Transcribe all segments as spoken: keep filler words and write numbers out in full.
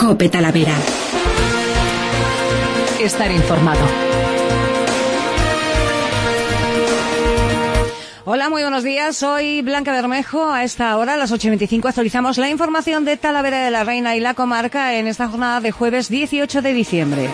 COPE Talavera. Estar informado. Hola, muy buenos días. Soy Blanca Bermejo. A esta hora, a las ocho y veinticinco, actualizamos la información de Talavera de la Reina y la comarca en esta jornada de jueves dieciocho de diciembre.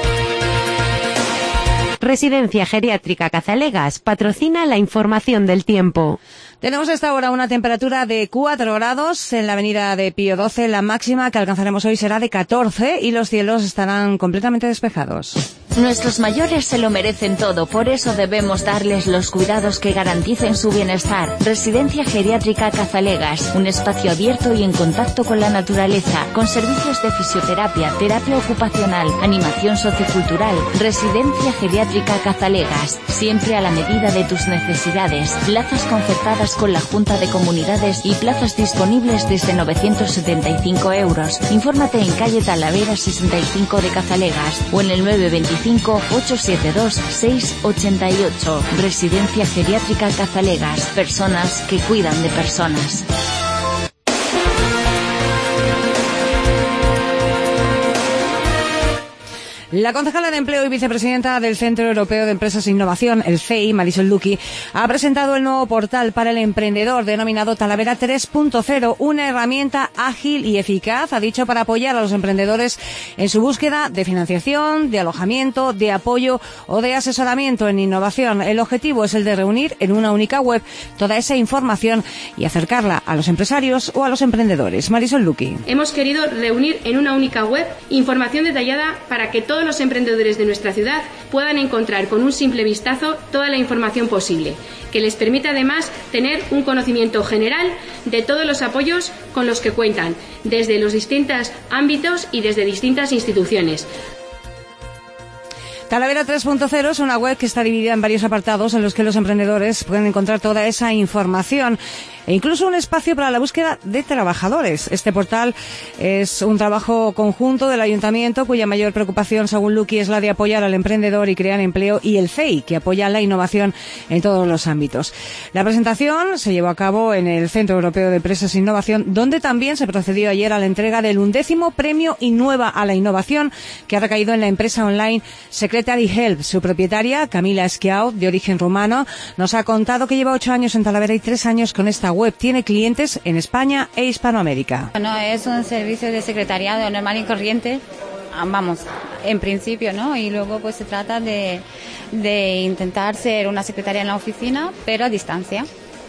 Residencia Geriátrica Cazalegas patrocina la información del tiempo. Tenemos a esta hora una temperatura de cuatro grados en la avenida de Pío doce. La máxima que alcanzaremos hoy será de catorce y los cielos estarán completamente despejados. Nuestros mayores se lo merecen todo, por eso debemos darles los cuidados que garanticen su bienestar. Residencia Geriátrica Cazalegas, un espacio abierto y en contacto con la naturaleza, con servicios de fisioterapia, terapia ocupacional, animación sociocultural. Residencia Geriátrica Cazalegas, siempre a la medida de tus necesidades. Plazas concertadas con la Junta de Comunidades y plazas disponibles desde novecientos setenta y cinco euros. Infórmate en calle Talavera sesenta y cinco de Cazalegas o en el nueve veinticinco ocho siete dos seis ocho ocho. Residencia Geriátrica Cazalegas. Personas que cuidan de personas. La concejala de Empleo y vicepresidenta del Centro Europeo de Empresas e Innovación, el C E I, Marisol Luqui, ha presentado el nuevo portal para el emprendedor denominado Talavera tres punto cero, una herramienta ágil y eficaz, ha dicho, para apoyar a los emprendedores en su búsqueda de financiación, de alojamiento, de apoyo o de asesoramiento en innovación. El objetivo es el de reunir en una única web toda esa información y acercarla a los empresarios o a los emprendedores. Marisol Luqui. Hemos querido reunir en una única web información detallada para que todos los emprendedores de nuestra ciudad puedan encontrar con un simple vistazo toda la información posible, que les permita además tener un conocimiento general de todos los apoyos con los que cuentan, desde los distintos ámbitos y desde distintas instituciones. Talavera tres punto cero es una web que está dividida en varios apartados en los que los emprendedores pueden encontrar toda esa información e incluso un espacio para la búsqueda de trabajadores. Este portal es un trabajo conjunto del Ayuntamiento, cuya mayor preocupación, según Luqui, es la de apoyar al emprendedor y crear empleo, y el C E I, que apoya la innovación en todos los ámbitos. La presentación se llevó a cabo en el Centro Europeo de Empresas e Innovación, donde también se procedió ayer a la entrega del undécimo premio Innueva a la Innovación, que ha recaído en la empresa online Secretary Help. Su propietaria, Camila Esquiao, de origen rumano, nos ha contado que lleva ocho años en Talavera y tres años con esta web. Tiene clientes en España e Hispanoamérica. Bueno, es un servicio de secretariado normal y corriente, vamos, en principio, ¿no? Y luego pues se trata de, de intentar ser una secretaria en la oficina, pero a distancia.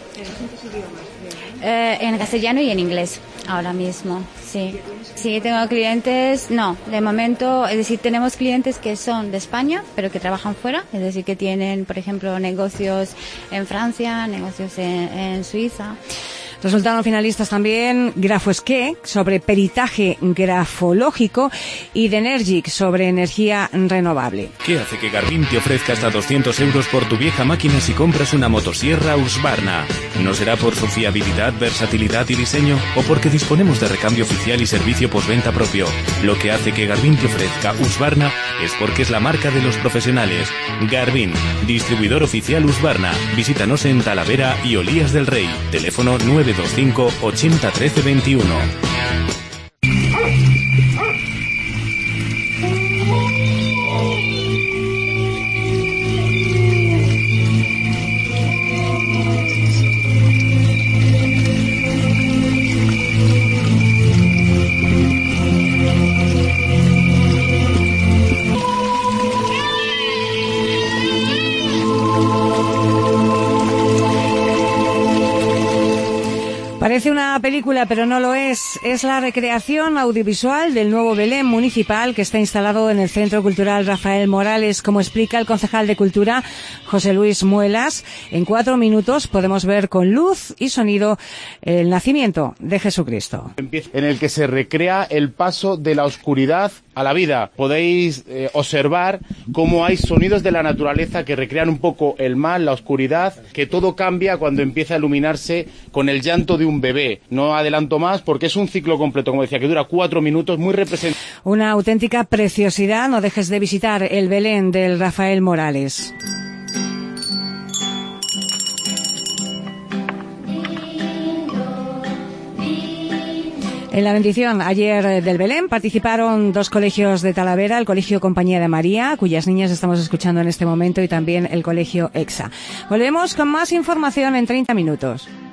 Eh, en castellano y en inglés, ahora mismo, sí. Sí, tengo clientes, no, de momento, es decir, tenemos clientes que son de España, pero que trabajan fuera, es decir, que tienen, por ejemplo, negocios en Francia, negocios en, en Suiza. Resultaron finalistas también GrafoSque, sobre peritaje grafológico, y Denergic, sobre energía renovable. ¿Qué hace que Garmin te ofrezca hasta doscientos euros por tu vieja máquina si compras una motosierra Husqvarna? ¿No será por su fiabilidad, versatilidad y diseño? ¿O porque disponemos de recambio oficial y servicio postventa propio? Lo que hace que Garmin te ofrezca Husqvarna es porque es la marca de los profesionales. Garmin, distribuidor oficial Husqvarna. Visítanos en Talavera y Olías del Rey. Teléfono nueve dos cinco ochenta trece veintiuno. Parece una película, pero no lo es. Es la recreación audiovisual del nuevo Belén municipal que está instalado en el Centro Cultural Rafael Morales. Como explica el concejal de Cultura, José Luis Muelas, en cuatro minutos podemos ver con luz y sonido el nacimiento de Jesucristo. En el que se recrea el paso de la oscuridad a la vida. Podéis eh, observar cómo hay sonidos de la naturaleza que recrean un poco el mal, la oscuridad, que todo cambia cuando empieza a iluminarse con el llanto de un bebé. No adelanto más porque es un ciclo completo, como decía, que dura cuatro minutos, muy representativo. Una auténtica preciosidad. No dejes de visitar el Belén del Rafael Morales. En la bendición ayer del Belén participaron dos colegios de Talavera, el Colegio Compañía de María, cuyas niñas estamos escuchando en este momento, y también el Colegio EXA. Volvemos con más información en treinta minutos.